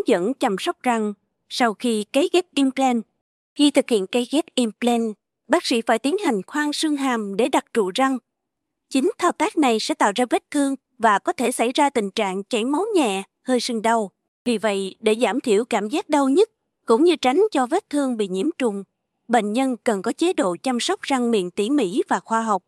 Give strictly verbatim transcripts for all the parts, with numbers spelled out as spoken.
dẫn chăm sóc răng sau khi cấy ghép implant. Khi thực hiện cấy ghép implant, bác sĩ phải tiến hành khoan xương hàm để đặt trụ răng. Chính thao tác này sẽ tạo ra vết thương và có thể xảy ra tình trạng chảy máu nhẹ, hơi sưng đau. Vì vậy, để giảm thiểu cảm giác đau nhức, cũng như tránh cho vết thương bị nhiễm trùng, bệnh nhân cần có chế độ chăm sóc răng miệng tỉ mỉ và khoa học.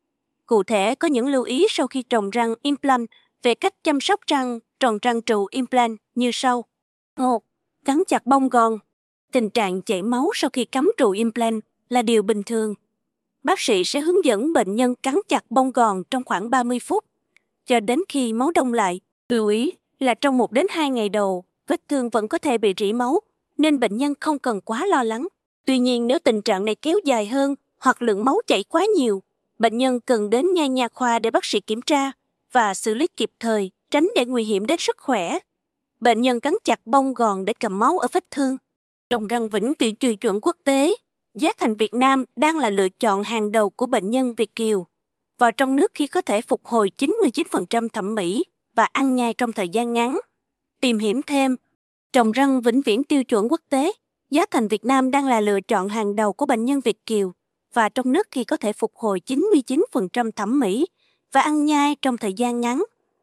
Cụ thể, có những lưu ý sau khi trồng răng implant về cách chăm sóc răng trồng răng trụ implant như sau. một. Cắn chặt bông gòn. Tình trạng chảy máu sau khi cắm trụ implant là điều bình thường. Bác sĩ sẽ hướng dẫn bệnh nhân cắn chặt bông gòn trong khoảng ba mươi phút, cho đến khi máu đông lại. Lưu ý là trong một đến hai ngày đầu, vết thương vẫn có thể bị rỉ máu, nên bệnh nhân không cần quá lo lắng. Tuy nhiên, nếu tình trạng này kéo dài hơn hoặc lượng máu chảy quá nhiều, bệnh nhân cần đến ngay nha khoa để bác sĩ kiểm tra và xử lý kịp thời, tránh để nguy hiểm đến sức khỏe. Bệnh nhân cắn chặt bông gòn để cầm máu ở vết thương. Trồng răng vĩnh viễn tiêu chuẩn quốc tế, giá thành Việt Nam đang là lựa chọn hàng đầu của bệnh nhân Việt kiều. Vào trong nước khi có thể phục hồi chín mươi chín phần trăm thẩm mỹ và ăn nhai trong thời gian ngắn. Tìm hiểu thêm, trồng răng vĩnh viễn tiêu chuẩn quốc tế, giá thành Việt Nam đang là lựa chọn hàng đầu của bệnh nhân Việt kiều và trong nước khi có thể phục hồi chín mươi chín phần trăm thẩm mỹ và ăn nhai trong thời gian ngắn.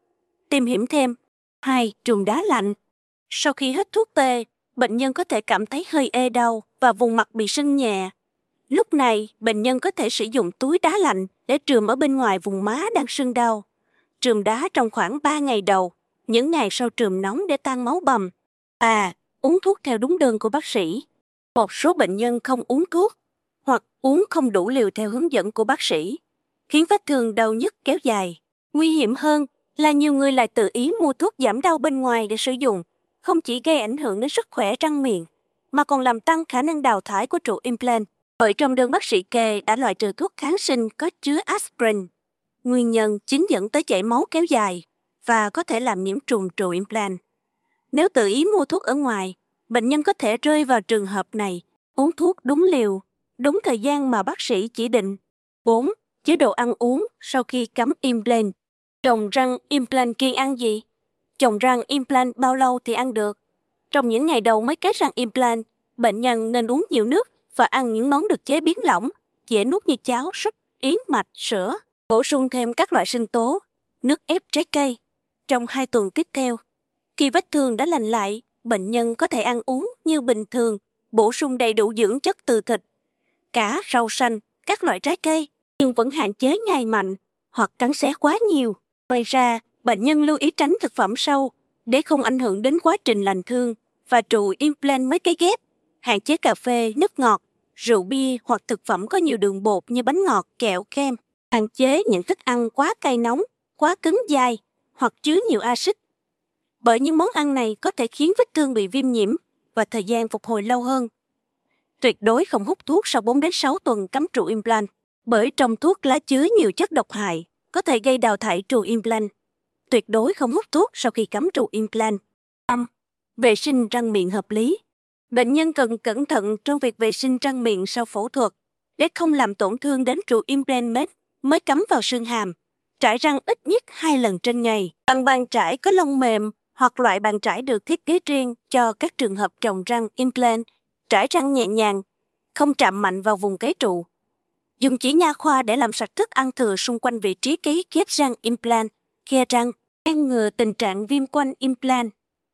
Tìm hiểu thêm. hai. Trùng đá lạnh. Sau khi hết thuốc tê, bệnh nhân có thể cảm thấy hơi ê đau và vùng mặt bị sưng nhẹ. Lúc này, bệnh nhân có thể sử dụng túi đá lạnh để trùm ở bên ngoài vùng má đang sưng đau. Trùm đá trong khoảng ba ngày đầu, những ngày sau trùm nóng để tan máu bầm. À, uống thuốc theo đúng đơn của bác sĩ. Một số bệnh nhân không uống thuốc hoặc uống không đủ liều theo hướng dẫn của bác sĩ, khiến vết thương đau nhức kéo dài. Nguy hiểm hơn là nhiều người lại tự ý mua thuốc giảm đau bên ngoài để sử dụng, không chỉ gây ảnh hưởng đến sức khỏe răng miệng, mà còn làm tăng khả năng đào thải của trụ implant. Bởi trong đơn bác sĩ kê đã loại trừ thuốc kháng sinh có chứa aspirin, nguyên nhân chính dẫn tới chảy máu kéo dài và có thể làm nhiễm trùng trụ implant. Nếu tự ý mua thuốc ở ngoài, bệnh nhân có thể rơi vào trường hợp này, uống thuốc đúng liều, đúng thời gian mà bác sĩ chỉ định. bốn. Chế độ ăn uống sau khi cắm implant. Trồng răng implant kiêng ăn gì? Trồng răng implant bao lâu thì ăn được? Trong những ngày đầu mới cấy răng implant, bệnh nhân nên uống nhiều nước và ăn những món được chế biến lỏng, dễ nuốt như cháo, súp, yến mạch, sữa. Bổ sung thêm các loại sinh tố, nước ép trái cây. Trong hai tuần tiếp theo, khi vết thương đã lành lại, bệnh nhân có thể ăn uống như bình thường, bổ sung đầy đủ dưỡng chất từ thịt, cá, rau xanh, các loại trái cây, nhưng vẫn hạn chế nhai mạnh hoặc cắn xé quá nhiều. Ngoài ra, bệnh nhân lưu ý tránh thực phẩm sâu để không ảnh hưởng đến quá trình lành thương và trụ implant mới cấy ghép. Hạn chế cà phê, nước ngọt, rượu bia hoặc thực phẩm có nhiều đường bột như bánh ngọt, kẹo, kem. Hạn chế những thức ăn quá cay nóng, quá cứng dai hoặc chứa nhiều axit. Bởi những món ăn này có thể khiến vết thương bị viêm nhiễm và thời gian phục hồi lâu hơn. Tuyệt đối không hút thuốc sau bốn đến sáu tuần cắm trụ implant, bởi trong thuốc lá chứa nhiều chất độc hại, có thể gây đào thải trụ implant. Tuyệt đối không hút thuốc sau khi cắm trụ implant. năm. Vệ sinh răng miệng hợp lý. Bệnh nhân cần cẩn thận trong việc vệ sinh răng miệng sau phẫu thuật để không làm tổn thương đến trụ implant mới, mới cắm vào xương hàm. Trải răng ít nhất hai lần trên ngày. Bằng bàn trải có lông mềm hoặc loại bàn trải được thiết kế riêng cho các trường hợp trồng răng implant. Trải răng nhẹ nhàng, không chạm mạnh vào vùng cấy trụ. Dùng chỉ nha khoa để làm sạch thức ăn thừa xung quanh vị trí cấy ghép răng implant, khe răng, ngăn ngừa tình trạng viêm quanh implant.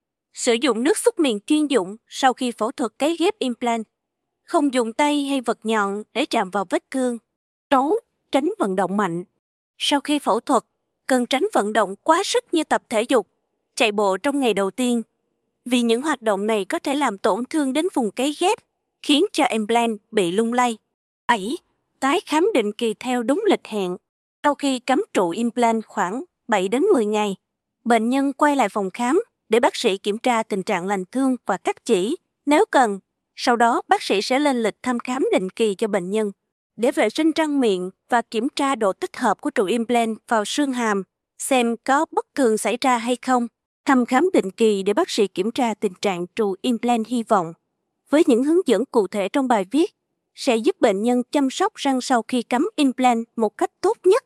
Sử dụng nước súc miệng chuyên dụng sau khi phẫu thuật cấy ghép implant. Không dùng tay hay vật nhọn để chạm vào vết thương. sáu. Tránh vận động mạnh. Sau khi phẫu thuật, cần tránh vận động quá sức như tập thể dục, chạy bộ trong ngày đầu tiên, vì những hoạt động này có thể làm tổn thương đến vùng cấy ghép, khiến cho implant bị lung lay. bảy. Tái khám định kỳ theo đúng lịch hẹn. Sau khi cắm trụ implant khoảng bảy đến mười ngày, bệnh nhân quay lại phòng khám để bác sĩ kiểm tra tình trạng lành thương và cắt chỉ nếu cần. Sau đó, bác sĩ sẽ lên lịch thăm khám định kỳ cho bệnh nhân để vệ sinh răng miệng và kiểm tra độ tích hợp của trụ implant vào xương hàm, xem có bất thường xảy ra hay không. Thăm khám định kỳ để bác sĩ kiểm tra tình trạng trụ implant hy vọng. Với những hướng dẫn cụ thể trong bài viết, sẽ giúp bệnh nhân chăm sóc răng sau khi cắm implant một cách tốt nhất.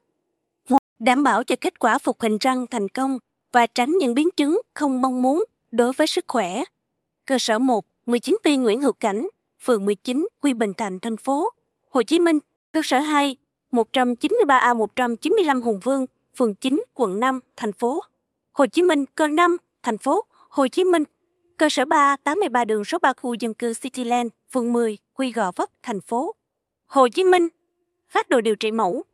Đảm bảo cho kết quả phục hình răng thành công và tránh những biến chứng không mong muốn đối với sức khỏe. Cơ sở một, mười chín B Nguyễn Hữu Cảnh, phường mười chín, Quy Bình Thạnh, thành phố Hồ Chí Minh. Cơ sở hai, một trăm chín mươi ba A một trăm chín mươi lăm Hùng Vương, phường chín, quận năm, thành phố Hồ Chí Minh. Cơ năm, thành phố Hồ Chí Minh. Cơ sở ba, tám mươi ba đường số ba khu dân cư Cityland, phường mười, Quy Gò Vấp, thành phố Hồ Chí Minh. Phác đồ điều trị mẫu,